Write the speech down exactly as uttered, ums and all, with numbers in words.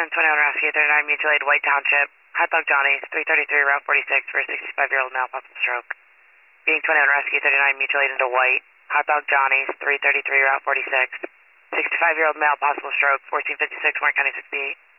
twenty-one Rescue, thirty-nine Mutual Aid, White Township. Hot Dog Johnny's, three thirty-three, Route forty-six, for a sixty-five-year-old male, possible stroke. Being twenty-one Rescue, thirty-nine Mutual Aid into White. Hot Dog Johnny's, three thirty-three, Route forty-six. sixty-five-year-old male, possible stroke, fourteen fifty-six, Mark County sixty-eight.